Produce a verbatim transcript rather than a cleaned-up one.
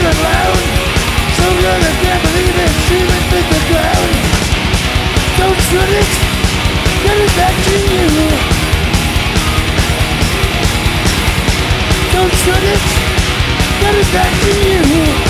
screaming loud. So good I can't believe it, screaming through the ground. Don't shut it, get it back to you. Don't shut it, get it back to you.